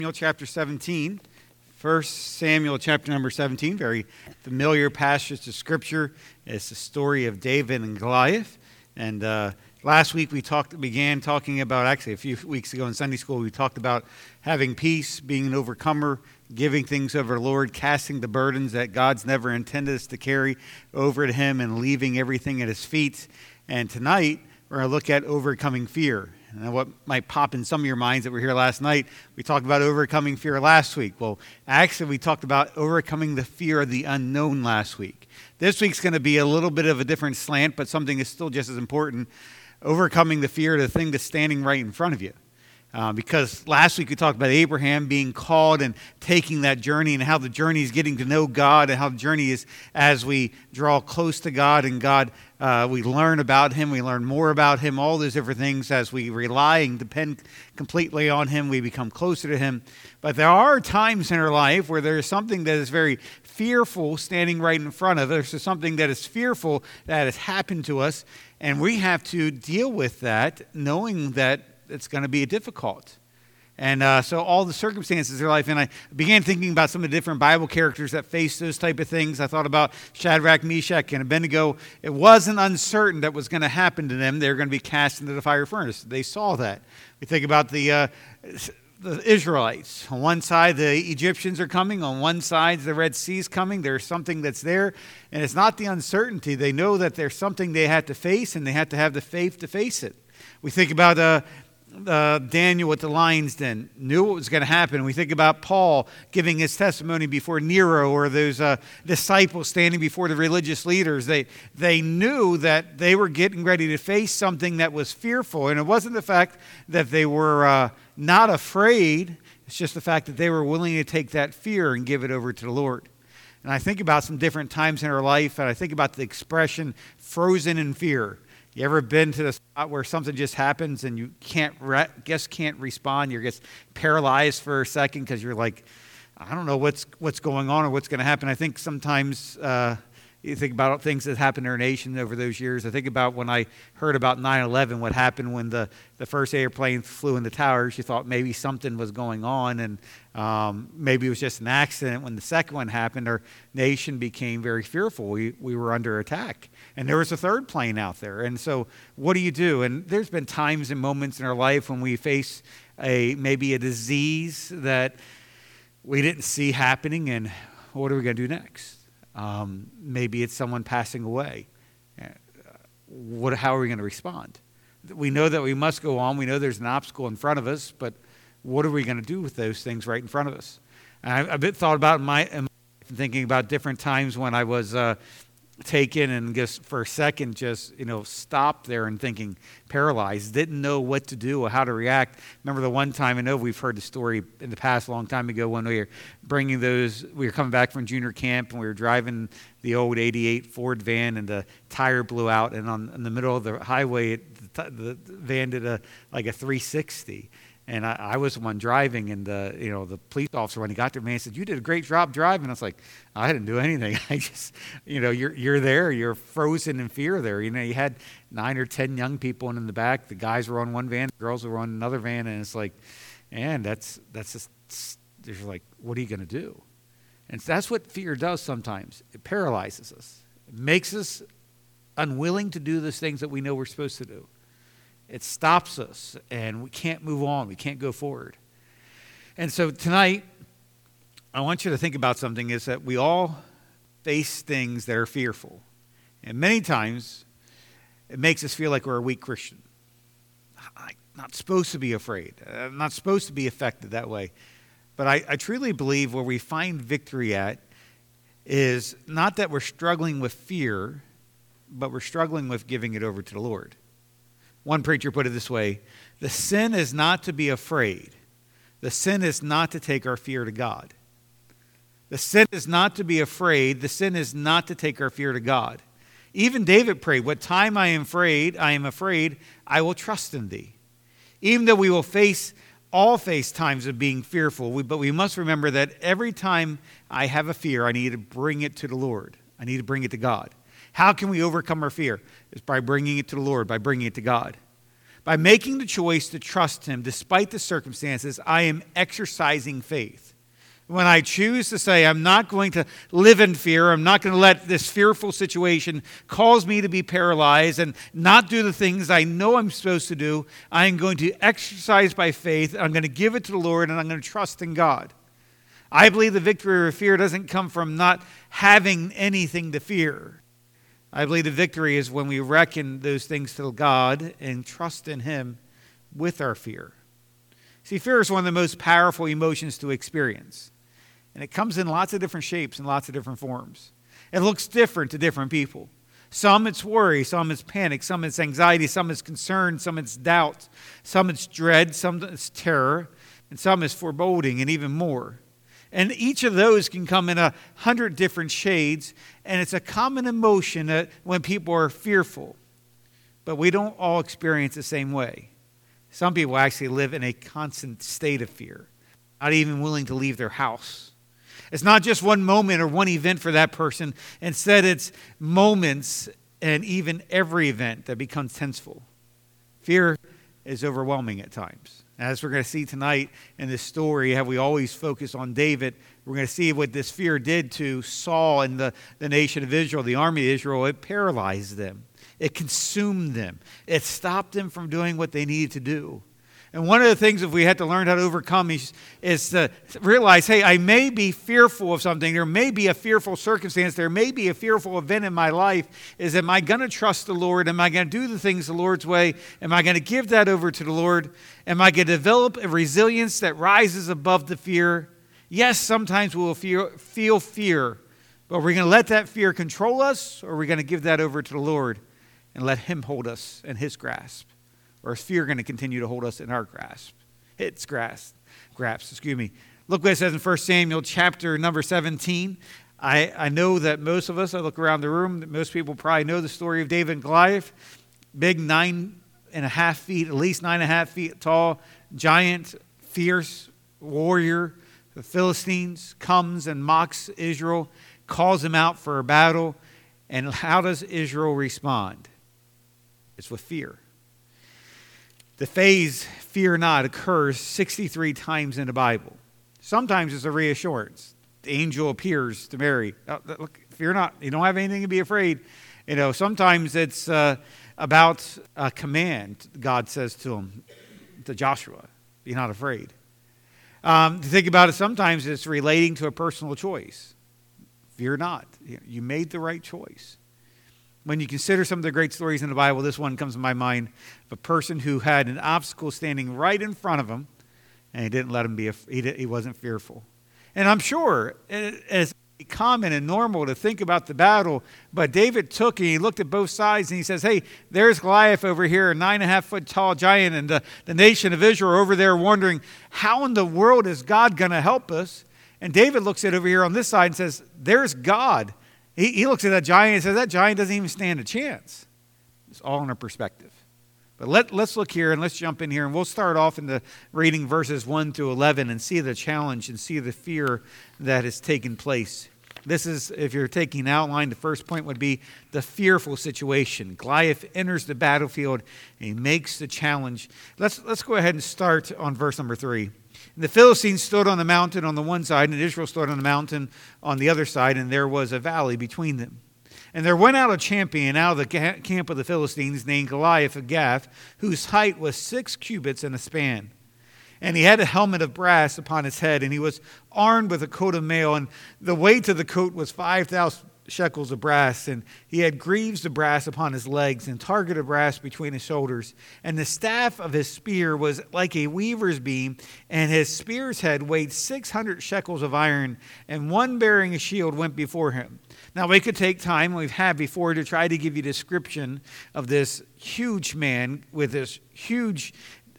Samuel chapter 17. 1 Samuel chapter number 17, very familiar passage of Scripture. It's the story of David and Goliath. And last week we began talking about, actually a few weeks ago in Sunday school, we talked about having peace, being an overcomer, giving things over to the Lord, casting the burdens that God's never intended us to carry over to Him and leaving everything at His feet. And tonight we're going to look at overcoming fear. And what might pop in some of your minds that were here last night, we talked about overcoming fear last week. Well, actually, we talked about overcoming the fear of the unknown last week. This week's going to be a little bit of a different slant, but something that's still just as important, overcoming the fear of the thing that's standing right in front of you. Because last week we talked about Abraham being called and taking that journey and how the journey is getting to know God and how the journey is as we draw close to God and God, we learn about Him, we learn more about Him, all those different things as we rely and depend completely on Him, we become closer to Him. But there are times in our life where there is something that is very fearful standing right in front of us. There's something that is fearful that has happened to us, and we have to deal with that knowing that it's going to be difficult. And so all the circumstances of their life, and I began thinking about some of the different Bible characters that face those type of things. I thought about Shadrach, Meshach, and Abednego. It wasn't uncertain that was going to happen to them. They were going to be cast into the fire furnace. They saw that. We think about the Israelites. On one side, the Egyptians are coming. On one side, the Red Sea's coming. There's something that's there. And it's not the uncertainty. They know that there's something they had to face, and they had to have the faith to face it. We think about Daniel at the lion's den, knew what was going to happen. We think about Paul giving his testimony before Nero, or those disciples standing before the religious leaders. They knew that they were getting ready to face something that was fearful. And it wasn't the fact that they were not afraid. It's just the fact that they were willing to take that fear and give it over to the Lord. And I think about some different times in our life, and I think about the expression frozen in fear. You ever been to the spot where something just happens and you can't respond? You're just paralyzed for a second because you're like, I don't know what's going on or what's going to happen. I think sometimes you think about things that happened in our nation over those years. I think about when I heard about 9/11, what happened when the first airplane flew in the towers. You thought maybe something was going on, and maybe it was just an accident. When the second one happened, our nation became very fearful. We were under attack. And there was a third plane out there. And so what do? And there's been times and moments in our life when we face maybe a disease that we didn't see happening, and what are we going to do next? Maybe it's someone passing away. How are we going to respond? We know that we must go on. We know there's an obstacle in front of us, but what are we going to do with those things right in front of us? And I've thought about thinking about different times when I was taken and just for a second stopped there and thinking, paralyzed, didn't know what to do or how to react. Remember the one time, I know we've heard the story in the past a long time ago, when we were coming back from junior camp and we were driving the old 88 Ford van and the tire blew out, and in the middle of the highway the van did a 360. And I was the one driving, and the police officer, when he got there, man, said, "You did a great job driving." I was like, "I didn't do anything. I just, you're there. You're frozen in fear there. You had 9 or 10 young people in the back. The guys were on one van, the girls were on another van, and it's like, man, that's just, you're like, what are you going to do?" And that's what fear does sometimes. It paralyzes us. It makes us unwilling to do those things that we know we're supposed to do. It stops us, and we can't move on. We can't go forward. And so tonight, I want you to think about something, is that we all face things that are fearful. And many times, it makes us feel like we're a weak Christian. I'm not supposed to be afraid. I'm not supposed to be affected that way. But I truly believe where we find victory at is not that we're struggling with fear, but we're struggling with giving it over to the Lord. One preacher put it this way: the sin is not to be afraid. The sin is not to take our fear to God. The sin is not to be afraid. The sin is not to take our fear to God. Even David prayed, "What time I am afraid, I will trust in thee." Even though we will face times of being fearful, but we must remember that every time I have a fear, I need to bring it to the Lord. I need to bring it to God. How can we overcome our fear? It's by bringing it to the Lord, by bringing it to God. By making the choice to trust him despite the circumstances, I am exercising faith. When I choose to say, I'm not going to live in fear, I'm not going to let this fearful situation cause me to be paralyzed and not do the things I know I'm supposed to do, I am going to exercise by faith, I'm going to give it to the Lord, and I'm going to trust in God. I believe the victory over fear doesn't come from not having anything to fear. I believe the victory is when we reckon those things to God and trust in him with our fear. See, fear is one of the most powerful emotions to experience. And it comes in lots of different shapes and lots of different forms. It looks different to different people. Some it's worry, some it's panic, some it's anxiety, some it's concern, some it's doubt, some it's dread, some it's terror, and some is foreboding, and even more. And each of those can come in 100 different shades, and it's a common emotion that when people are fearful. But we don't all experience the same way. Some people actually live in a constant state of fear, not even willing to leave their house. It's not just one moment or one event for that person. Instead, it's moments and even every event that becomes tenseful. Fear is overwhelming at times. As we're going to see tonight in this story, how we always focus on David, we're going to see what this fear did to Saul and the nation of Israel, the army of Israel. It paralyzed them. It consumed them. It stopped them from doing what they needed to do. And one of the things if we had to learn how to overcome is to realize, hey, I may be fearful of something. There may be a fearful circumstance. There may be a fearful event in my life. Am I going to trust the Lord? Am I going to do the things the Lord's way? Am I going to give that over to the Lord? Am I going to develop a resilience that rises above the fear? Yes, sometimes we'll feel fear, but we're going to let that fear control us, or we're going to give that over to the Lord and let him hold us in his grasp. Or is fear going to continue to hold us in our grasp? Its grasp. Look what it says in 1 Samuel chapter number 17. I know that most of us, I look around the room, that most people probably know the story of David and Goliath. Big 9.5 feet, at least 9.5 feet tall, giant, fierce warrior. The Philistines comes and mocks Israel, calls them out for a battle. And how does Israel respond? It's with fear. The phrase, fear not, occurs 63 times in the Bible. Sometimes it's a reassurance. The angel appears to Mary. Look, fear not. You don't have anything to be afraid. Sometimes it's about a command God says to him, to Joshua. Be not afraid. To think about it, sometimes it's relating to a personal choice. Fear not. You made the right choice. When you consider some of the great stories in the Bible, this one comes to my mind of a person who had an obstacle standing right in front of him, and he didn't let him he wasn't fearful. And I'm sure it's common and normal to think about the battle, but David took and he looked at both sides and he says, hey, there's Goliath over here, a 9.5 foot tall giant, and the nation of Israel over there wondering, how in the world is God going to help us? And David looks at over here on this side and says, there's God. He looks at that giant and says, that giant doesn't even stand a chance. It's all in a perspective. But let's look here and let's jump in here. And we'll start off in the reading verses 1 through 11 and see the challenge and see the fear that has taken place. This is, if you're taking an outline, the first point would be the fearful situation. Goliath enters the battlefield and he makes the challenge. Let's go ahead and start on verse number 3. The Philistines stood on the mountain on the one side, and Israel stood on the mountain on the other side, and there was a valley between them. And there went out a champion out of the camp of the Philistines named Goliath of Gath, whose height was 6 cubits and a span. And he had a helmet of brass upon his head, and he was armed with a coat of mail, and the weight of the coat was 5,000 shekels of brass, and he had greaves of brass upon his legs, and target of brass between his shoulders. And the staff of his spear was like a weaver's beam, and his spear's head weighed 600 shekels of iron, and one bearing a shield went before him. Now we could take time, we've had before, to try to give you a description of this huge man with this huge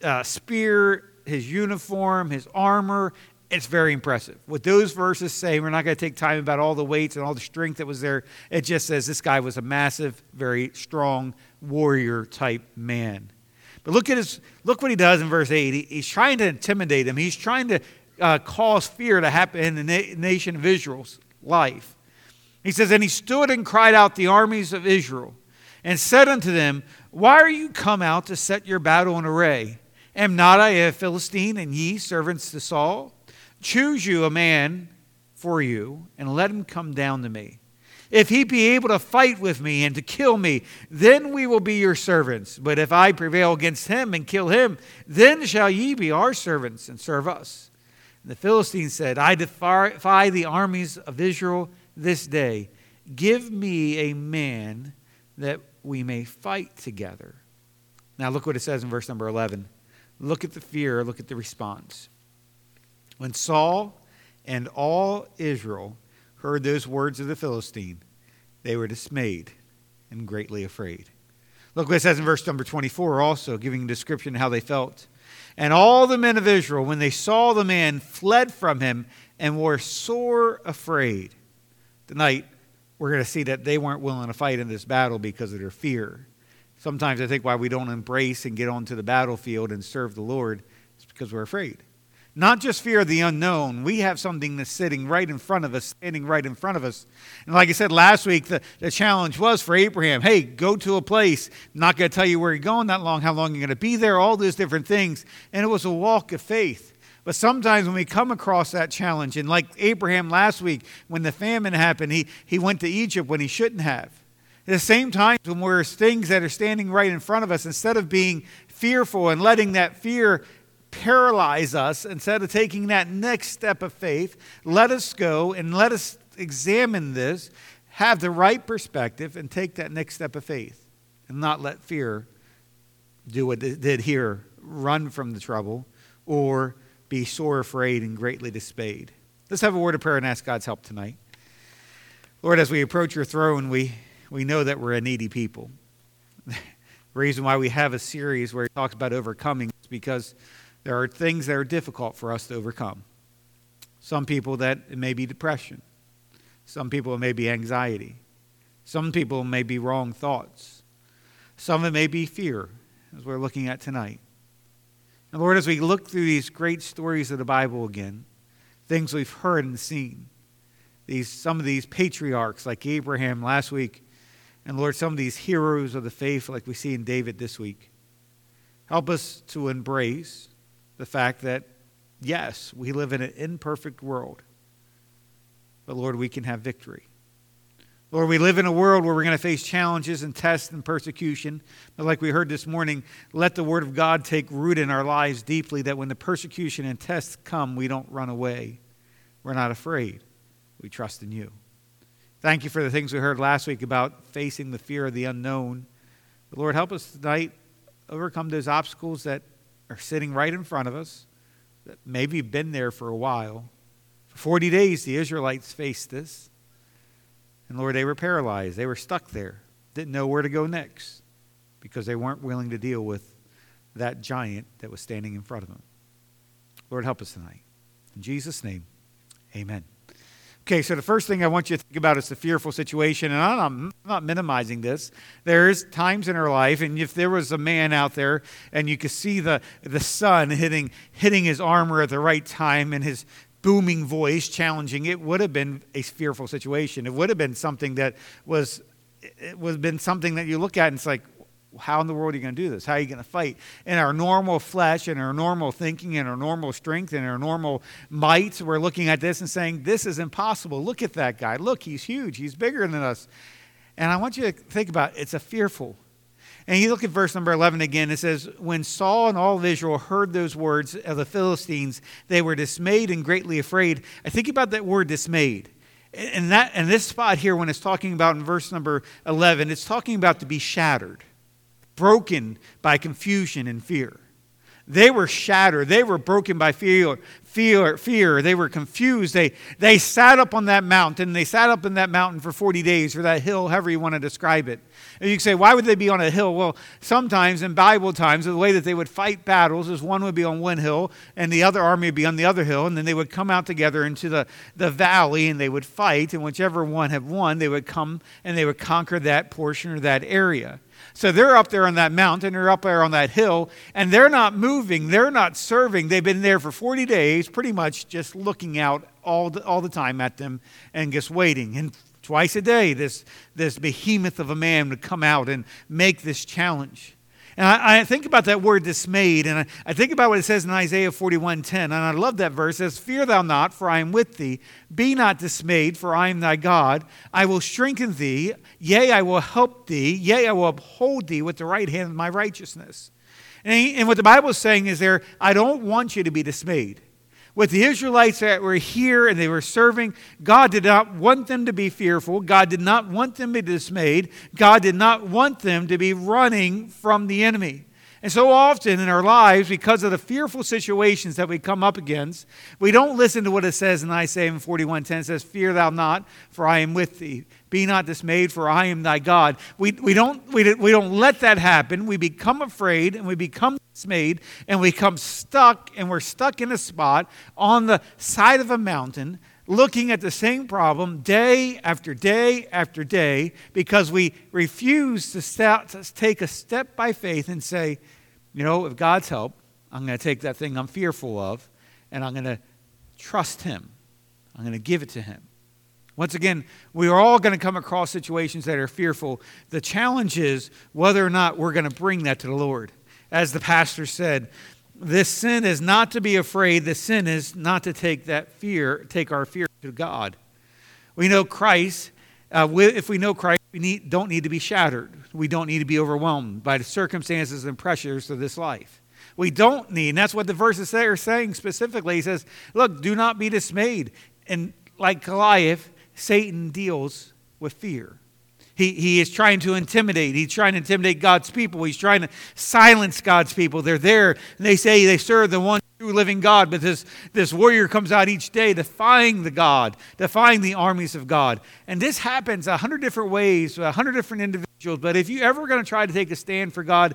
spear, his uniform, his armor. It's very impressive. What those verses say, we're not going to take time about all the weights and all the strength that was there. It just says this guy was a massive, very strong warrior type man. But look what he does in verse 8. He's trying to intimidate him. He's trying to cause fear to happen in the nation of Israel's life. He says, and he stood and cried out the armies of Israel. and said unto them, Why are you come out to set your battle in array? Am not I a Philistine, and ye servants to Saul? Choose you a man for you, and let him come down to me. If he be able to fight with me and to kill me, then we will be your servants. But if I prevail against him and kill him, then shall ye be our servants and serve us. And the Philistines said, I defy the armies of Israel this day. Give me a man that we may fight together. Now look what it says in verse number 11. Look at the fear, look at the response. When Saul and all Israel heard those words of the Philistine, they were dismayed and greatly afraid. Look what it says in verse number 24 also, giving a description of how they felt. And all the men of Israel, when they saw the man, fled from him and were sore afraid. Tonight, we're going to see that they weren't willing to fight in this battle because of their fear. Sometimes I think why we don't embrace and get onto the battlefield and serve the Lord is because we're afraid. Not just fear of the unknown. We have something that's sitting right in front of us, standing right in front of us. And like I said last week, the challenge was for Abraham, hey, go to a place. I'm not going to tell you where you're going that long, how long you're going to be there, all those different things. And it was a walk of faith. But sometimes when we come across that challenge, and like Abraham last week, when the famine happened, he went to Egypt when he shouldn't have. At the same time, when there's things that are standing right in front of us, instead of being fearful and letting that fear paralyze us, instead of taking that next step of faith, let us go and let us examine this, have the right perspective, and take that next step of faith, and not let fear do what it did here, run from the trouble, or be sore afraid and greatly dismayed. Let's have a word of prayer and ask God's help tonight. Lord, as we approach your throne, we know that we're a needy people. The reason why we have a series where he talks about overcoming is because there are things that are difficult for us to overcome. Some people that it may be depression. Some people it may be anxiety. Some people it may be wrong thoughts. Some it may be fear, as we're looking at tonight. And Lord, as we look through these great stories of the Bible again, things we've heard and seen, some of these patriarchs like Abraham last week, and Lord, some of these heroes of the faith like we see in David this week, help us to embrace the fact that, yes, we live in an imperfect world, but Lord, we can have victory. Lord, we live in a world where we're going to face challenges and tests and persecution. But like we heard this morning, let the Word of God take root in our lives deeply, that when the persecution and tests come, we don't run away. We're not afraid. We trust in you. Thank you for the things we heard last week about facing the fear of the unknown. But Lord, help us tonight overcome those obstacles that are sitting right in front of us, that maybe have been there for a while. For 40 days, the Israelites faced this. And Lord, they were paralyzed. They were stuck there. Didn't know where to go next because they weren't willing to deal with that giant that was standing in front of them. Lord, help us tonight. In Jesus' name, amen. Okay, so the first thing I want you to think about is the fearful situation. And I'm not minimizing this. There's times in our life, and if there was a man out there and you could see the sun hitting his armor at the right time and his booming voice challenging, it would have been a fearful situation. It would have been something that something that you look at and it's like, how in the world are you going to do this? How are you going to fight? In our normal flesh, in our normal thinking, in our normal strength, in our normal might, we're looking at this and saying, this is impossible. Look at that guy. Look, he's huge. He's bigger than us. And I want you to think about it. It's a fearful. And you look at verse number 11 again. It says, when Saul and all of Israel heard those words of the Philistines, they were dismayed and greatly afraid. I think about that word dismayed. And this spot here, when it's talking about in verse number 11, it's talking about to be shattered, broken by confusion and fear. They were shattered. They were broken by fear. They were confused. They sat up on that mountain. They sat up in that mountain for 40 days, or that hill, however you want to describe it. And you can say, why would they be on a hill? Well, sometimes in Bible times, the way that they would fight battles is one would be on one hill and the other army would be on the other hill. And then they would come out together into the valley and they would fight. And whichever one had won, they would come and they would conquer that portion or that area. So they're up there on that mountain, they're up there on that hill, and they're not moving, they're not serving. They've been there for 40 days, pretty much just looking out all the time at them and just waiting. And twice a day, this behemoth of a man would come out and make this challenge. And I think about that word dismayed, and I think about what it says in Isaiah 41:10, and I love that verse. It says, "Fear thou not, for I am with thee. Be not dismayed, for I am thy God. I will strengthen thee. Yea, I will help thee. Yea, I will uphold thee with the right hand of my righteousness." And what the Bible is saying is there, I don't want you to be dismayed. With the Israelites that were here and they were serving, God did not want them to be fearful. God did not want them to be dismayed. God did not want them to be running from the enemy. And so often in our lives, because of the fearful situations that we come up against, we don't listen to what it says in Isaiah 41:10. It says, "Fear thou not, for I am with thee. Be not dismayed, for I am thy God." We don't let that happen. We become afraid and we become dismayed and we become stuck, and we're stuck in a spot on the side of a mountain looking at the same problem day after day after day because we refuse to take a step by faith and say, with God's help, I'm going to take that thing I'm fearful of and I'm going to trust Him. I'm going to give it to Him. Once again, we are all going to come across situations that are fearful. The challenge is whether or not we're going to bring that to the Lord. As the pastor said, this sin is not to be afraid. The sin is not to take our fear to God. We know Christ. If we know Christ, we don't need to be shattered. We don't need to be overwhelmed by the circumstances and pressures of this life. We don't need, and that's what the verses are saying specifically. He says, look, do not be dismayed. And like Goliath, Satan deals with fear. He is trying to intimidate. He's trying to intimidate God's people. He's trying to silence God's people. They're there, and they say they serve the one true living God, but this warrior comes out each day defying defying the armies of God. And this happens 100 different ways, 100 different individuals. But if you're ever going to try to take a stand for God,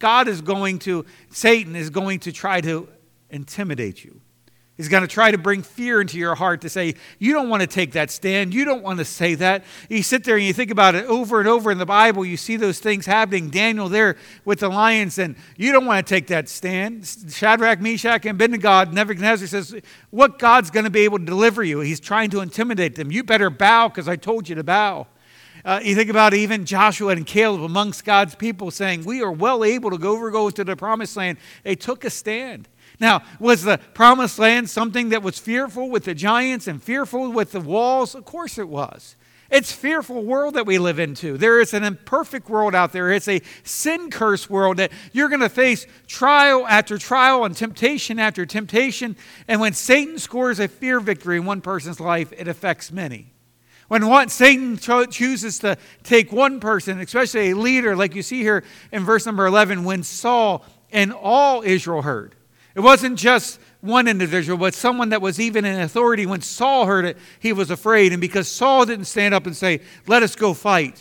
Satan is going to try to intimidate you. He's going to try to bring fear into your heart to say, you don't want to take that stand. You don't want to say that. You sit there and you think about it over and over in the Bible. You see those things happening. Daniel there with the lions, and you don't want to take that stand. Shadrach, Meshach, and Abednego, Nebuchadnezzar says, what God's going to be able to deliver you? He's trying to intimidate them. You better bow because I told you to bow. You think about even Joshua and Caleb amongst God's people saying, we are well able to go to the promised land. They took a stand. Now, was the promised land something that was fearful with the giants and fearful with the walls? Of course it was. It's a fearful world that we live into. There is an imperfect world out there. It's a sin-cursed world that you're going to face trial after trial and temptation after temptation. And when Satan scores a fear victory in one person's life, it affects many. When Satan chooses to take one person, especially a leader, like you see here in verse number 11, when Saul and all Israel heard. It wasn't just one individual, but someone that was even in authority. When Saul heard it, he was afraid. And because Saul didn't stand up and say, let us go fight,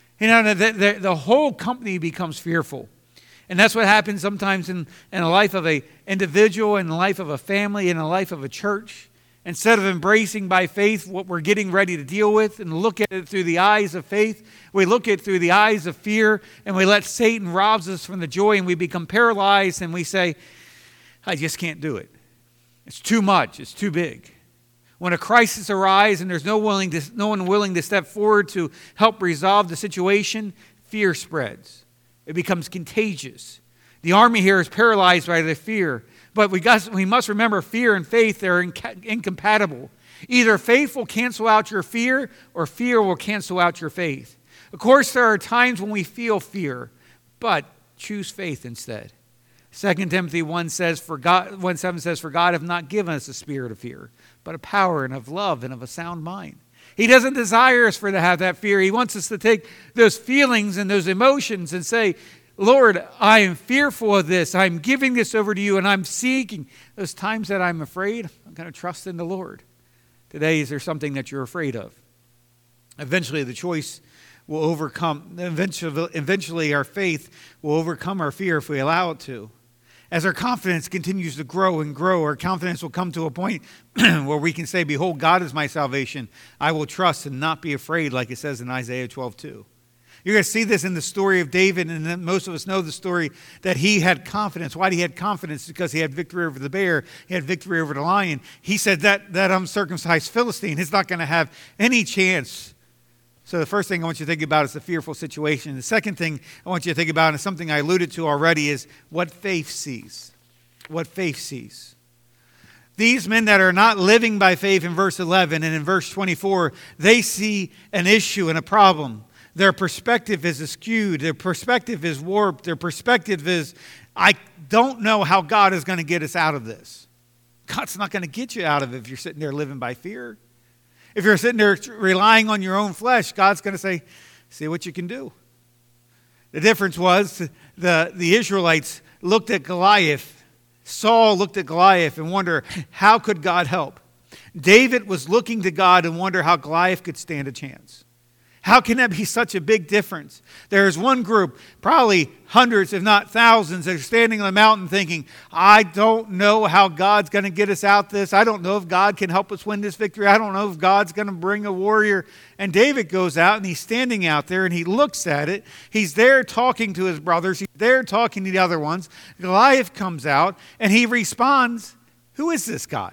the whole company becomes fearful. And that's what happens sometimes in the life of an individual, in the life of a family, in the life of a church. Instead of embracing by faith what we're getting ready to deal with and look at it through the eyes of faith, we look at it through the eyes of fear, and we let Satan rob us from the joy, and we become paralyzed, and we say, I just can't do it. It's too much. It's too big. When a crisis arises and there's no one willing to step forward to help resolve the situation, fear spreads. It becomes contagious. The army here is paralyzed by the fear. But we must remember fear and faith are incompatible. Either faith will cancel out your fear or fear will cancel out your faith. Of course, there are times when we feel fear, but choose faith instead. 2 Timothy 1:7 says, for God hath not given us a spirit of fear, but a power and of love and of a sound mind. He doesn't desire us to have that fear. He wants us to take those feelings and those emotions and say, Lord, I am fearful of this. I'm giving this over to you, and I'm seeking. Those times that I'm afraid, I'm going to trust in the Lord. Today, is there something that you're afraid of? Eventually, the choice will overcome. Eventually, our faith will overcome our fear if we allow it to. As our confidence continues to grow and grow, our confidence will come to a point where we can say, behold, God is my salvation. I will trust and not be afraid, like it says in Isaiah 12:2. You're going to see this in the story of David, and then most of us know the story that he had confidence. Why did he have confidence? Because he had victory over the bear. He had victory over the lion. He said that uncircumcised Philistine is not going to have any chance So the first thing I want you to think about is the fearful situation. The second thing I want you to think about is something I alluded to already, is what faith sees. What faith sees. These men that are not living by faith in verse 11 and in verse 24, they see an issue and a problem. Their perspective is skewed. Their perspective is warped. Their perspective is, I don't know how God is going to get us out of this. God's not going to get you out of it if you're sitting there living by fear. If you're sitting there relying on your own flesh, God's going to say, see what you can do. The difference was the Israelites looked at Goliath. Saul looked at Goliath and wondered, how could God help? David was looking to God and wondered how Goliath could stand a chance. How can that be such a big difference? There's one group, probably hundreds if not thousands, that are standing on the mountain thinking, I don't know how God's going to get us out this. I don't know if God can help us win this victory. I don't know if God's going to bring a warrior. And David goes out and he's standing out there and he looks at it. He's there talking to his brothers. He's there talking to the other ones. Goliath comes out and he responds, who is this guy?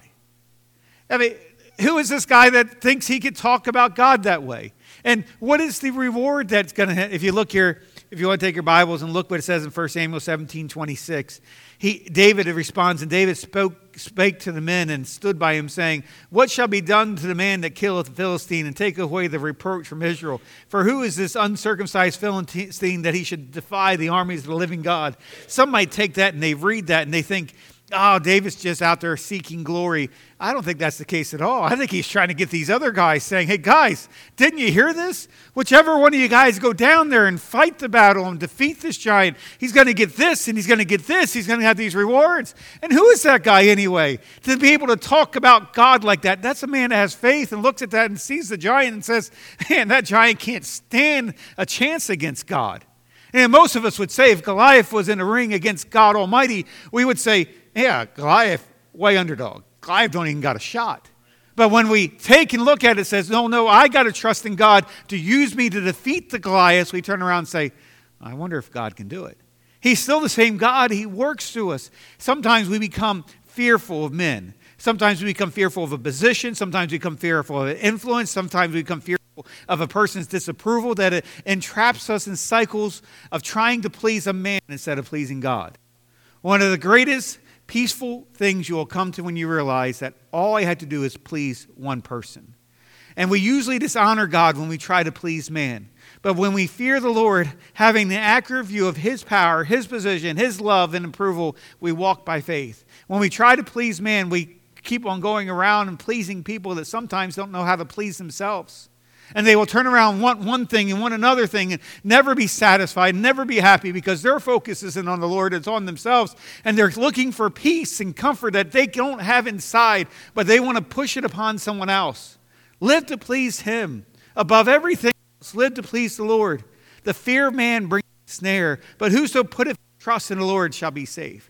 I mean, who is this guy that thinks he could talk about God that way? And what is the reward that's going to, if you look here, if you want to take your Bibles and look what it says in 1 Samuel 17:26, David responds, and David spake to the men and stood by him, saying, what shall be done to the man that killeth the Philistine and take away the reproach from Israel? For who is this uncircumcised Philistine that he should defy the armies of the living God? Some might take that and they read that and they think, oh, David's just out there seeking glory. I don't think that's the case at all. I think he's trying to get these other guys saying, hey guys, didn't you hear this? Whichever one of you guys go down there and fight the battle and defeat this giant, he's going to get this and he's going to get this. He's going to have these rewards. And who is that guy anyway? To be able to talk about God like that, that's a man that has faith and looks at that and sees the giant and says, man, that giant can't stand a chance against God. And most of us would say if Goliath was in a ring against God Almighty, we would say, yeah, Goliath, way underdog. Goliath don't even got a shot. But when we take and look at it, it says, no, I got to trust in God to use me to defeat the Goliaths. We turn around and say, I wonder if God can do it. He's still the same God. He works through us. Sometimes we become fearful of men. Sometimes we become fearful of a position. Sometimes we become fearful of influence. Sometimes we become fearful of a person's disapproval, that it entraps us in cycles of trying to please a man instead of pleasing God. One of the greatest peaceful things you will come to when you realize that all I had to do is please one person. And we usually dishonor God when we try to please man. But when we fear the Lord, having an accurate view of His power, His position, His love and approval, we walk by faith. When we try to please man, we keep on going around and pleasing people that sometimes don't know how to please themselves. And they will turn around and want one thing and want another thing and never be satisfied, never be happy because their focus isn't on the Lord, it's on themselves. And they're looking for peace and comfort that they don't have inside, but they want to push it upon someone else. Live to please Him. Above everything else, live to please the Lord. The fear of man brings a snare, but whoso putteth trust in the Lord shall be saved.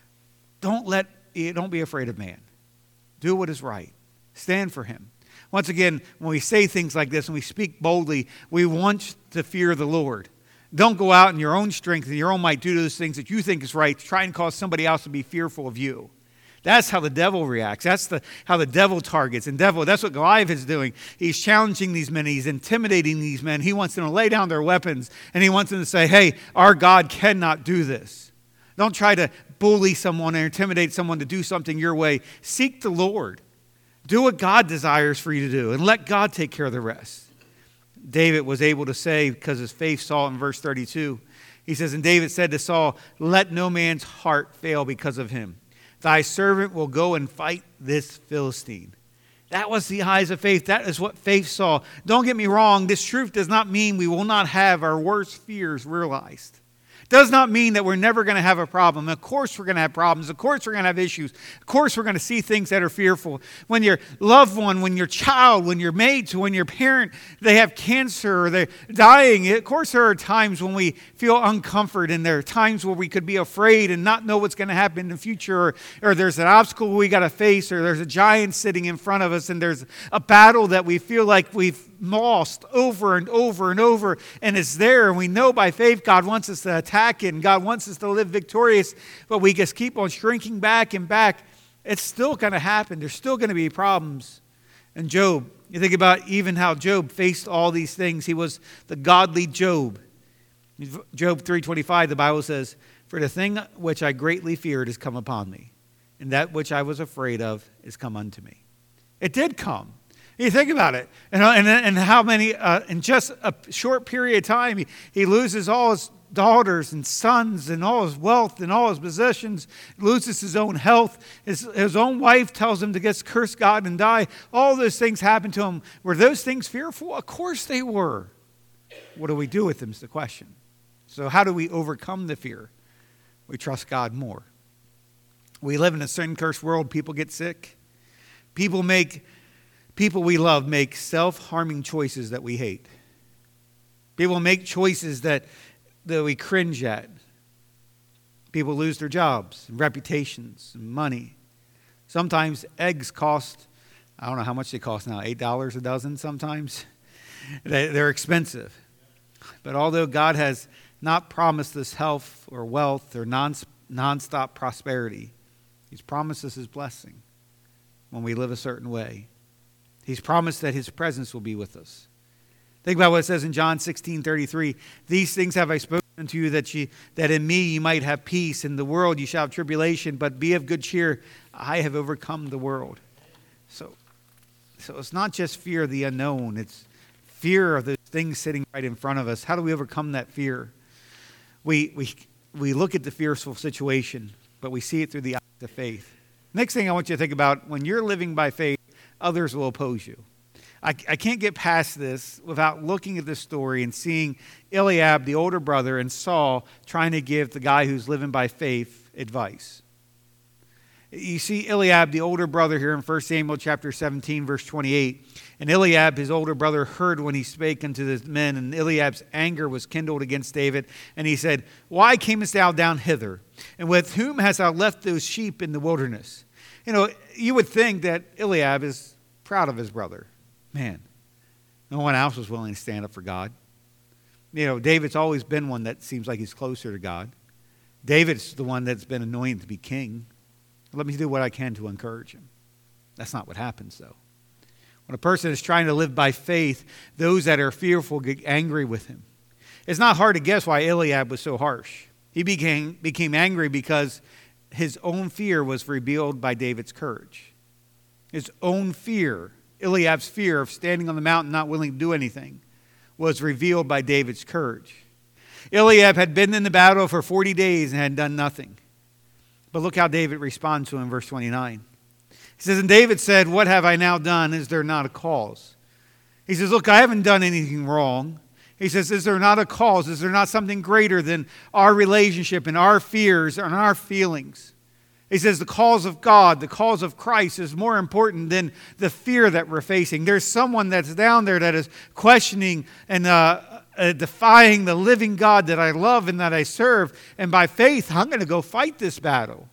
Don't be afraid of man. Do what is right. Stand for Him. Once again, when we say things like this and we speak boldly, we want to fear the Lord. Don't go out in your own strength and your own might do those things that you think is right to try and cause somebody else to be fearful of you. That's how the devil reacts. That's how the devil targets. And that's what Goliath is doing. He's challenging these men. He's intimidating these men. He wants them to lay down their weapons and he wants them to say, hey, our God cannot do this. Don't try to bully someone or intimidate someone to do something your way. Seek the Lord. Do what God desires for you to do and let God take care of the rest. David was able to say, because his faith saw it in verse 32, he says, and David said to Saul, let no man's heart fail because of him. Thy servant will go and fight this Philistine. That was the eyes of faith. That is what faith saw. Don't get me wrong. This truth does not mean we will not have our worst fears realized. Does not mean that we're never going to have a problem. Of course we're going to have problems. Of course we're going to have issues. Of course we're going to see things that are fearful. When your loved one, when your child, when your mate, when your parent, they have cancer or they're dying. Of course there are times when we feel uncomfort and there are times where we could be afraid and not know what's going to happen in the future or there's an obstacle we got to face or there's a giant sitting in front of us and there's a battle that we feel like we've lost over and over and over and it's there and we know by faith God wants us to attack it and God wants us to live victorious, but we just keep on shrinking back and back. It's still going to happen. There's still going to be problems. And Job, you think about even how Job faced all these things. He was the godly Job. Job 3:25, the Bible says, "For the thing which I greatly feared is come upon me, and that which I was afraid of is come unto me." It did come. You think about it, and how many, in just a short period of time, he loses all his daughters and sons and all his wealth and all his possessions, loses his own health. His own wife tells him to just curse God and die. All those things happen to him. Were those things fearful? Of course they were. What do we do with them is the question. So how do we overcome the fear? We trust God more. We live in a sin-cursed world. People get sick. People we love make self-harming choices that we hate. People make choices that we cringe at. People lose their jobs, and reputations, and money. Sometimes eggs cost, I don't know how much they cost now, $8 a dozen sometimes. They're expensive. But although God has not promised us health or wealth or nonstop prosperity, He's promised us His blessing when we live a certain way. He's promised that His presence will be with us. Think about what it says in John 16:33. "These things have I spoken unto you, that in me you might have peace. In the world you shall have tribulation, but be of good cheer. I have overcome the world." So it's not just fear of the unknown. It's fear of the things sitting right in front of us. How do we overcome that fear? We look at the fearful situation, but we see it through the eyes of faith. Next thing I want you to think about, when you're living by faith, others will oppose you. I can't get past this without looking at this story and seeing Eliab, the older brother, and Saul trying to give the guy who's living by faith advice. You see Eliab, the older brother, here in 1 Samuel chapter 17, verse 28. "And Eliab, his older brother, heard when he spake unto the men, and Eliab's anger was kindled against David. And he said, Why camest thou down hither? And with whom hast thou left those sheep in the wilderness?" You would think that Eliab is proud of his brother. Man, no one else was willing to stand up for God. David's always been one that seems like he's closer to God. David's the one that's been anointed to be king. Let me do what I can to encourage him. That's not what happens, though. When a person is trying to live by faith, those that are fearful get angry with him. It's not hard to guess why Eliab was so harsh. He became angry because his own fear was revealed by David's courage. His own fear, Eliab's fear of standing on the mountain not willing to do anything, was revealed by David's courage. Eliab had been in the battle for 40 days and had done nothing. But look how David responds to him in verse 29. He says, "And David said, What have I now done? Is there not a cause?" He says, "Look, I haven't done anything wrong." He says, "Is there not a cause? Is there not something greater than our relationship and our fears and our feelings?" He says the cause of God, the cause of Christ is more important than the fear that we're facing. There's someone that's down there that is questioning and defying the living God that I love and that I serve. And by faith, I'm going to go fight this battle.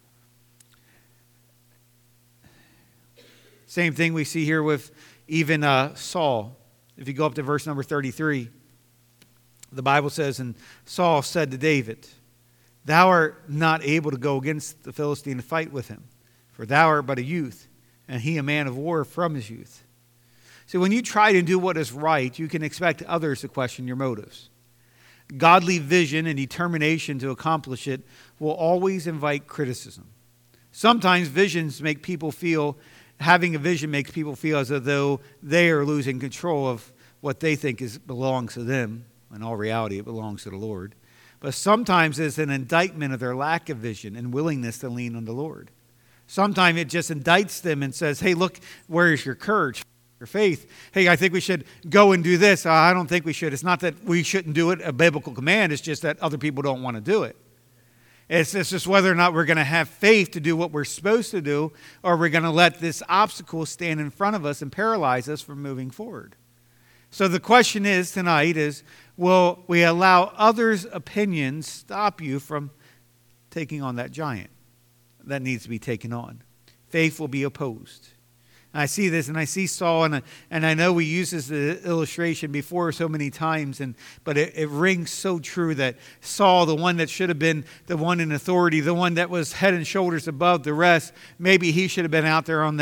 Same thing we see here with even Saul. If you go up to verse number 33, the Bible says, "And Saul said to David, Thou art not able to go against the Philistine to fight with him, for thou art but a youth, and he a man of war from his youth." So when you try to do what is right, you can expect others to question your motives. Godly vision and determination to accomplish it will always invite criticism. Sometimes having a vision makes people feel as though they are losing control of what they think belongs to them. In all reality, it belongs to the Lord. But sometimes it's an indictment of their lack of vision and willingness to lean on the Lord. Sometimes it just indicts them and says, "Hey, look, where is your courage, your faith? Hey, I think we should go and do this. I don't think we should." It's not that we shouldn't do it, a biblical command. It's just that other people don't want to do it. It's just whether or not we're going to have faith to do what we're supposed to do, or we're going to let this obstacle stand in front of us and paralyze us from moving forward. So the question is tonight is, will we allow others' opinions stop you from taking on that giant that needs to be taken on? Faith will be opposed. I see this, and I see Saul, and I know we used this illustration before so many times, but it rings so true that Saul, the one that should have been the one in authority, the one that was head and shoulders above the rest, maybe he should have been out there on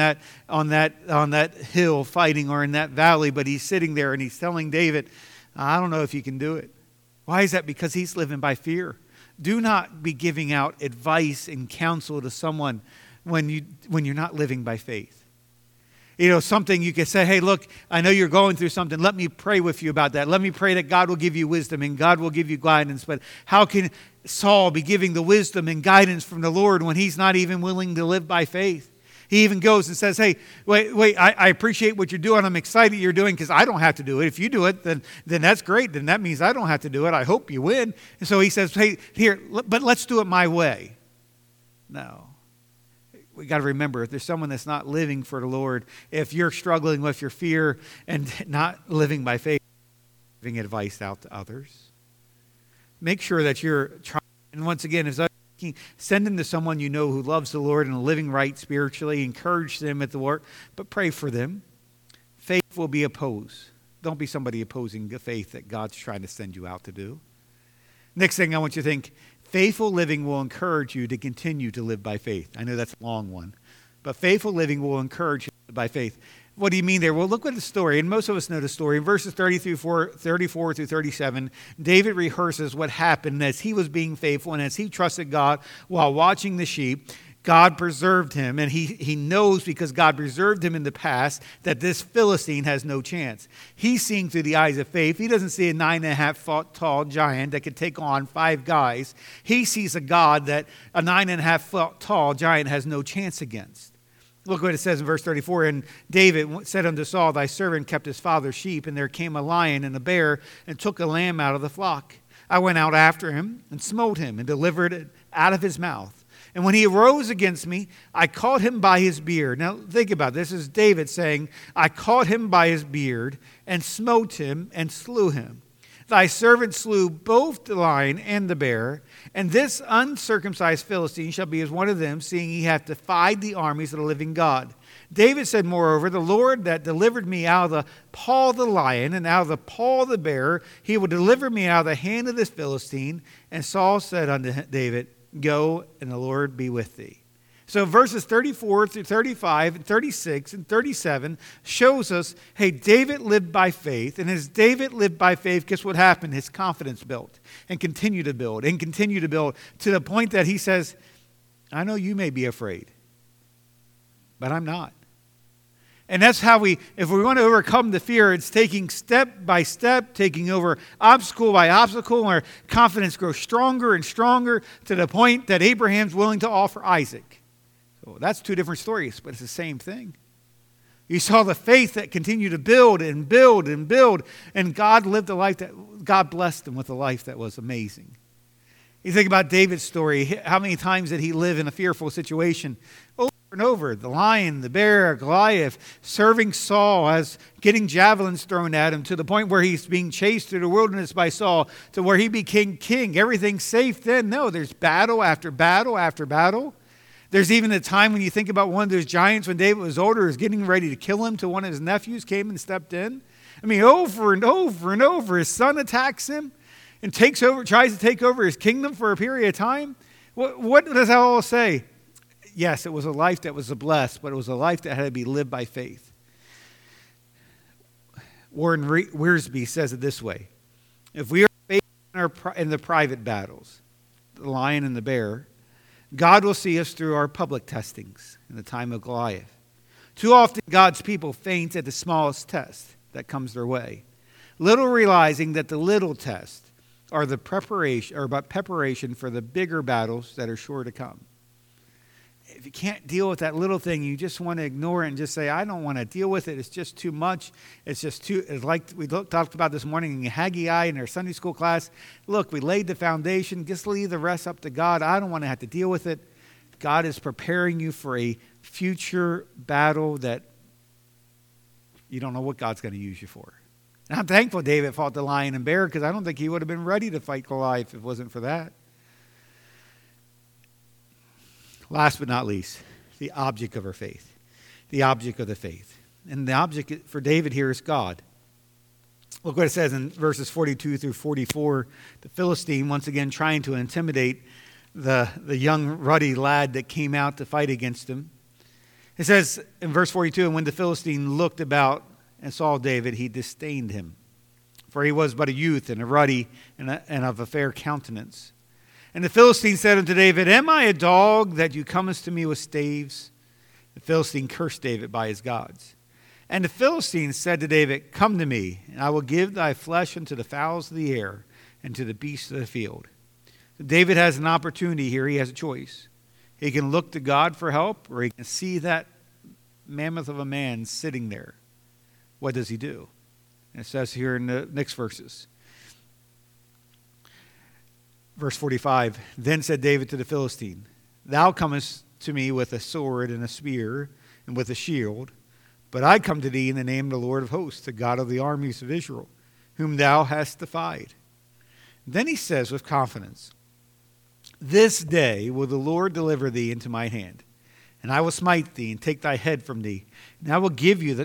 that hill fighting, or in that valley, but he's sitting there and he's telling David, I don't know if you can do it. Why is that? Because he's living by fear. Do not be giving out advice and counsel to someone when you're not living by faith. Something you can say, hey, look, I know you're going through something. Let me pray with you about that. Let me pray that God will give you wisdom and God will give you guidance. But how can Saul be giving the wisdom and guidance from the Lord when he's not even willing to live by faith? He even goes and says, hey, wait, I appreciate what you're doing. I'm excited you're doing, because I don't have to do it. If you do it, then that's great. Then that means I don't have to do it. I hope you win. And so he says, hey, here, but let's do it my way. No. We got to remember, if there's someone that's not living for the Lord, if you're struggling with your fear and not living by faith, giving advice out to others, make sure that you're trying. And once again, send them to someone you know who loves the Lord and living right spiritually. Encourage them at the work, but pray for them. Faith will be opposed. Don't be somebody opposing the faith that God's trying to send you out to do. Next thing I want you to think, faithful living will encourage you to continue to live by faith. I know that's a long one, but faithful living will encourage you to live by faith. What do you mean there? Well, look at the story, and most of us know the story. In verses 34 through 37, David rehearses what happened as he was being faithful and as he trusted God while watching the sheep. God preserved him, and he knows, because God preserved him in the past, that this Philistine has no chance. He's seeing through the eyes of faith. He doesn't see a 9.5-foot tall giant that could take on 5 guys. He sees a God that a 9.5-foot tall giant has no chance against. Look what it says in verse 34. And David said unto Saul, thy servant kept his father's sheep, and there came a lion and a bear, and took a lamb out of the flock. I went out after him, and smote him, and delivered it out of his mouth. And when he arose against me, I caught him by his beard. Now think about this. This is David saying, I caught him by his beard, and smote him, and slew him. Thy servant slew both the lion and the bear, and this uncircumcised Philistine shall be as one of them, seeing he hath defied the armies of the living God. David said, moreover, the Lord that delivered me out of the paw of the lion and out of the paw of the bear, he will deliver me out of the hand of this Philistine. And Saul said unto David, go, and the Lord be with thee. So verses 34 through 35 and 36 and 37 shows us, hey, David lived by faith. And as David lived by faith, guess what happened? His confidence built and continued to build and continue to build to the point that he says, I know you may be afraid, but I'm not. And that's how if we want to overcome the fear, it's taking step by step, taking over obstacle by obstacle, and our confidence grows stronger and stronger to the point that Abraham's willing to offer Isaac. So that's 2 different stories, but it's the same thing. You saw the faith that continued to build and build and build, and God lived a life that God blessed him with a life that was amazing. You think about David's story. How many times did he live in a fearful situation? Over and over. The lion, the bear, Goliath, serving Saul, as getting javelins thrown at him to the point where he's being chased through the wilderness by Saul, to where he became king. Everything's safe then? No, there's battle after battle after battle. There's even a time when you think about one of those giants when David was older, was getting ready to kill him, till one of his nephews came and stepped in. I mean, over and over and over, his son attacks him and tries to take over his kingdom for a period of time. What does that all say? Yes, it was a life that was blessed, but it was a life that had to be lived by faith. Warren Wiersbe says it this way. If we are faithful in the private battles, the lion and the bear, God will see us through our public testings in the time of Goliath. Too often God's people faint at the smallest test that comes their way, little realizing that the little tests are about preparation for the bigger battles that are sure to come. If you can't deal with that little thing, you just want to ignore it and just say, I don't want to deal with it. It's just too much. It's like we talked about this morning in Haggai in our Sunday school class. Look, we laid the foundation. Just leave the rest up to God. I don't want to have to deal with it. God is preparing you for a future battle that you don't know what God's going to use you for. And I'm thankful David fought the lion and bear, because I don't think he would have been ready to fight Goliath if it wasn't for that. Last but not least, the object of our faith. the object of the faith. And the object for David here is God. Look what it says in verses 42 through 44. The Philistine, once again trying to intimidate the young ruddy lad that came out to fight against him. It says in verse 42, and when the Philistine looked about and saw David, he disdained him. For he was but a youth and a ruddy and of a fair countenance. And the Philistine said unto David, am I a dog that you comest to me with staves? The Philistine cursed David by his gods. And the Philistine said to David, come to me, and I will give thy flesh unto the fowls of the air and to the beasts of the field. So David has an opportunity here. He has a choice. He can look to God for help, or he can see that mammoth of a man sitting there. What does he do? And it says here in the next verses. Verse 45, then said David to the Philistine, thou comest to me with a sword and a spear and with a shield, but I come to thee in the name of the Lord of hosts, the God of the armies of Israel, whom thou hast defied. Then he says with confidence, this day will the Lord deliver thee into my hand, and I will smite thee and take thy head from thee, and I will give the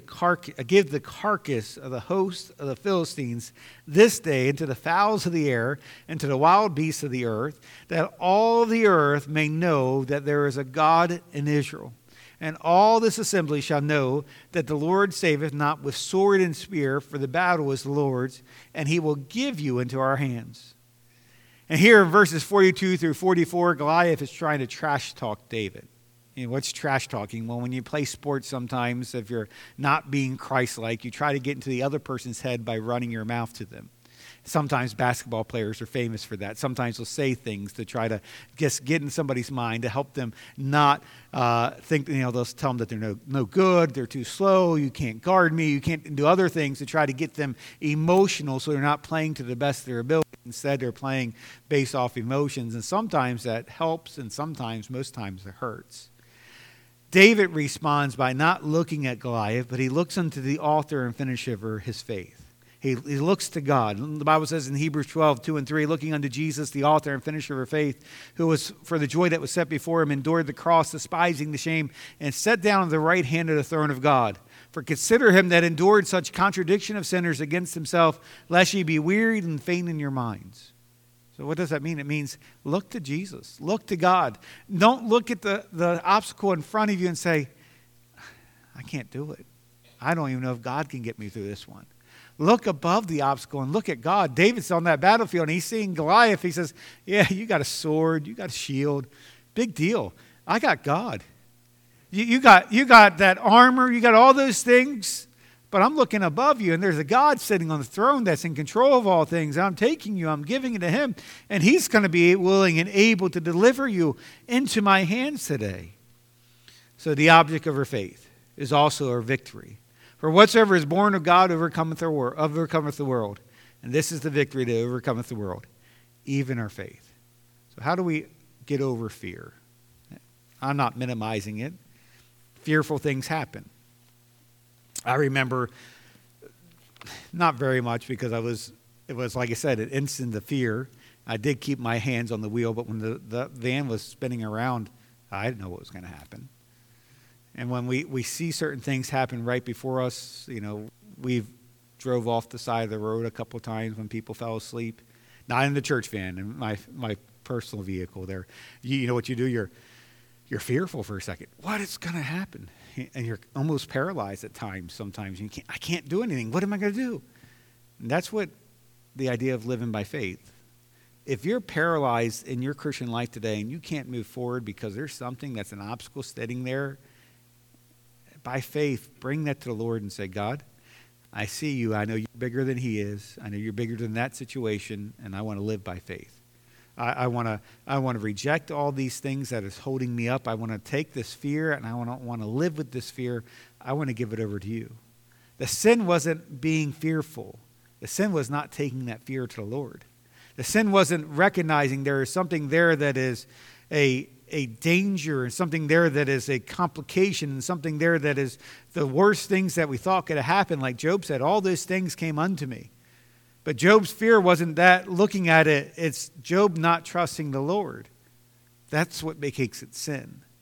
carcass of the host of the Philistines this day into the fowls of the air and to the wild beasts of the earth, that all the earth may know that there is a God in Israel. And all this assembly shall know that the Lord saveth not with sword and spear, for the battle is the Lord's, and he will give you into our hands. And here in verses 42 through 44, Goliath is trying to trash talk David. You know, what's trash talking? Well, when you play sports sometimes, if you're not being Christ-like, you try to get into the other person's head by running your mouth to them. Sometimes basketball players are famous for that. Sometimes they'll say things to try to just get in somebody's mind to help them not think, they'll tell them that they're no good, they're too slow, you can't guard me, you can't do other things to try to get them emotional so they're not playing to the best of their ability. Instead, they're playing based off emotions. And sometimes that helps, and sometimes, most times, it hurts. David responds by not looking at Goliath, but he looks unto the author and finisher of his faith. He looks to God. The Bible says in Hebrews 12, 2 and 3, looking unto Jesus, the author and finisher of her faith, who was for the joy that was set before him, endured the cross, despising the shame, and sat down at the right hand of the throne of God. For consider him that endured such contradiction of sinners against himself, lest ye be wearied and faint in your minds. So what does that mean? It means look to Jesus. Look to God. Don't look at the obstacle in front of you and say, I can't do it. I don't even know if God can get me through this one. Look above the obstacle and look at God. David's on that battlefield and he's seeing Goliath. He says, yeah, you got a sword, you got a shield. Big deal. I got God. You got that armor, you got all those things, but I'm looking above you and there's a God sitting on the throne that's in control of all things. I'm taking you, I'm giving it to him, and he's going to be willing and able to deliver you into my hands today. So the object of her faith is also her victory. For whatsoever is born of God overcometh the world. And this is the victory that overcometh the world, even our faith. So how do we get over fear? I'm not minimizing it. Fearful things happen. I remember, not very much because it was like I said, an instant of fear. I did keep my hands on the wheel, but when the van was spinning around, I didn't know what was going to happen. And when we see certain things happen right before us, we've drove off the side of the road a couple of times when people fell asleep. Not in the church van, in my personal vehicle there. You know what you do? You're fearful for a second. What is going to happen? And you're almost paralyzed at times sometimes. I can't do anything. What am I going to do? And that's what the idea of living by faith. If you're paralyzed in your Christian life today and you can't move forward because there's something that's an obstacle sitting there, by faith, bring that to the Lord and say, God, I see you. I know you're bigger than he is. I know you're bigger than that situation, and I want to live by faith. I want to reject all these things that is holding me up. I want to take this fear, and I want to live with this fear. I want to give it over to you. The sin wasn't being fearful. The sin was not taking that fear to the Lord. The sin wasn't recognizing there is something there that is a danger and something there that is a complication and something there that is the worst things that we thought could have happened. Like Job said, all those things came unto me. But Job's fear wasn't that looking at it. It's Job not trusting the Lord. That's what makes it sin.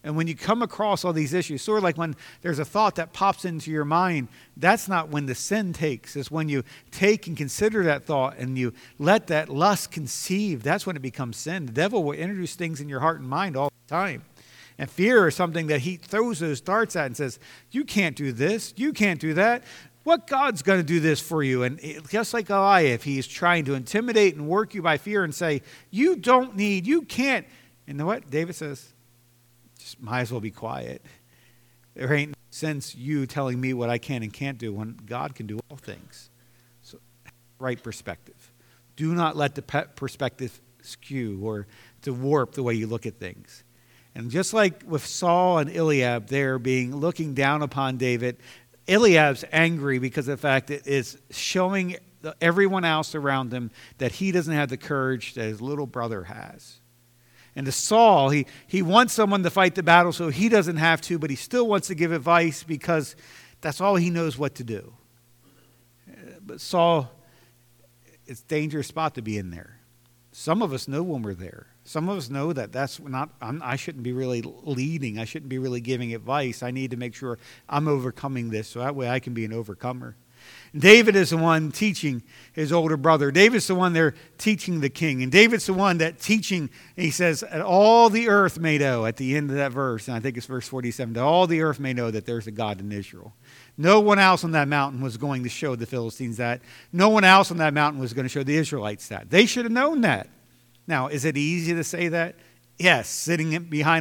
And when you come across all these issues, sort of like when there's a thought that pops into your mind, that's not when the sin takes. It's when you take and consider that thought and you let that lust conceive. That's when it becomes sin. The devil will introduce things in your heart and mind all the time. And fear is something that he throws those darts at and says, you can't do this, you can't do that. What God's going to do this for you? And just like Goliath, he's trying to intimidate and work you by fear and say, you don't need, you can't. And you know what? David says, just might as well be quiet. There ain't no sense you telling me what I can and can't do when God can do all things. So, right perspective. Do not let the perspective skew or to warp the way you look at things. And just like with Saul and Eliab there looking down upon David, Eliab's angry because of the fact that it's showing everyone else around him that he doesn't have the courage that his little brother has. And to Saul, he wants someone to fight the battle so he doesn't have to, but he still wants to give advice because that's all he knows what to do. But Saul, it's a dangerous spot to be in there. Some of us know when we're there. Some of us know that that's not, I shouldn't be really leading. I shouldn't be really giving advice. I need to make sure I'm overcoming this so that way I can be an overcomer. David is the one teaching his older brother. David's the one there teaching the king. And David's the one that teaching, he says, all the earth may know at the end of that verse, and I think it's verse 47, that all the earth may know that there's a God in Israel. No one else on that mountain was going to show the Philistines that. No one else on that mountain was going to show the Israelites that. They should have known that. Now, is it easy to say that? Yes, standing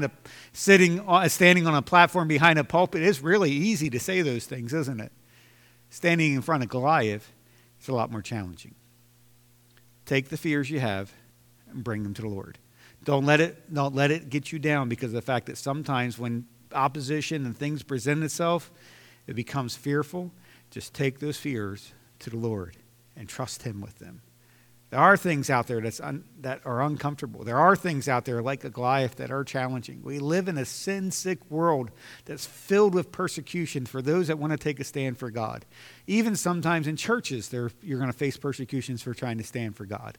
on a platform behind a pulpit is really easy to say those things, isn't it? Standing in front of Goliath is a lot more challenging. Take the fears you have and bring them to the Lord. Don't let it get you down because of the fact that sometimes when opposition and things present itself, it becomes fearful. Just take those fears to the Lord and trust Him with them. There are things out there that are uncomfortable. There are things out there like a Goliath that are challenging. We live in a sin-sick world that's filled with persecution for those that want to take a stand for God. Even sometimes in churches, you're going to face persecutions for trying to stand for God.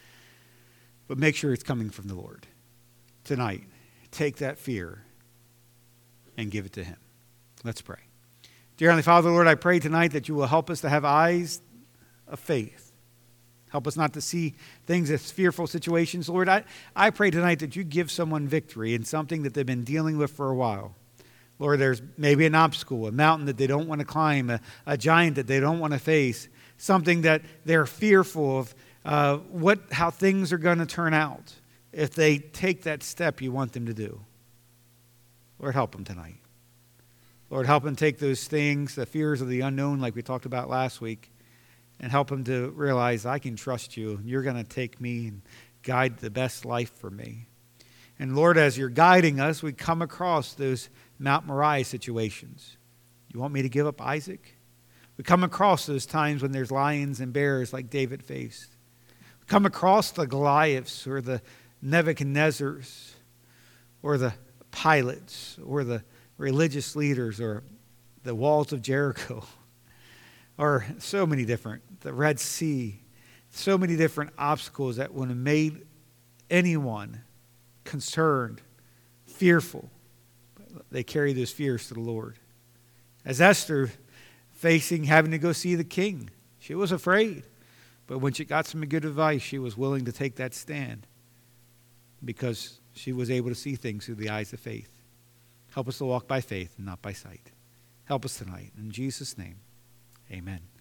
But make sure it's coming from the Lord. Tonight, take that fear and give it to Him. Let's pray. Dear Heavenly Father, Lord, I pray tonight that you will help us to have eyes of faith. Help us not to see things as fearful situations. Lord, I pray tonight that you give someone victory in something that they've been dealing with for a while. Lord, there's maybe an obstacle, a mountain that they don't want to climb, a giant that they don't want to face, something that they're fearful of, how things are going to turn out if they take that step you want them to do. Lord, help them tonight. Lord, help them take those things, the fears of the unknown like we talked about last week, and help them to realize I can trust you. You're going to take me and guide the best life for me. And Lord, as you're guiding us, we come across those Mount Moriah situations. You want me to give up Isaac? We come across those times when there's lions and bears like David faced. We come across the Goliaths or the Nebuchadnezzars or the Pilates or the religious leaders or the walls of Jericho. Or so many different, the Red Sea, so many different obstacles that would have made anyone concerned, fearful. They carry those fears to the Lord. As Esther having to go see the king, she was afraid. But when she got some good advice, she was willing to take that stand because she was able to see things through the eyes of faith. Help us to walk by faith and not by sight. Help us tonight. In Jesus' name. Amen.